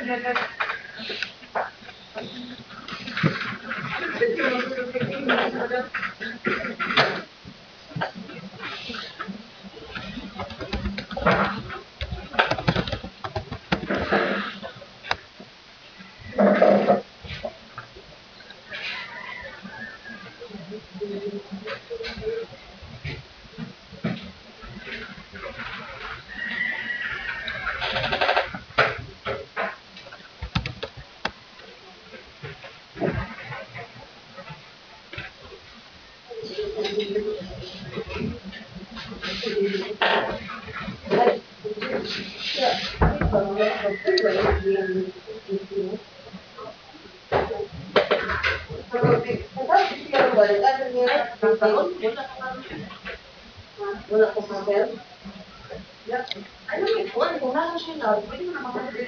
Wala ko sa ano may kuwan kung nasa siya na pwede mo na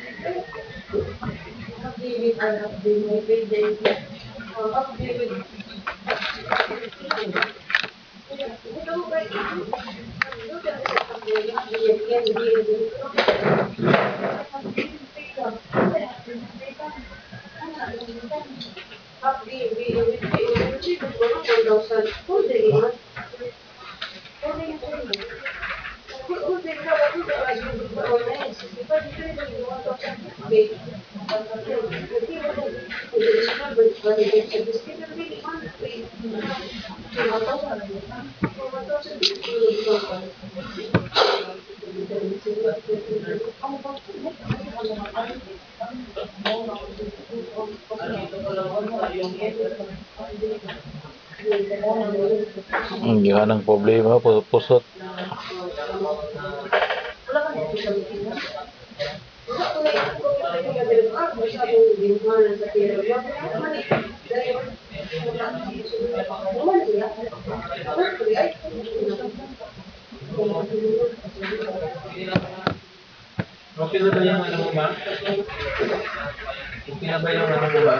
makapili ang update may pwede update Hindi ka ng problema, pusot. Okay na ba yung ano mo ba? Okay na ba yung ano mo ba?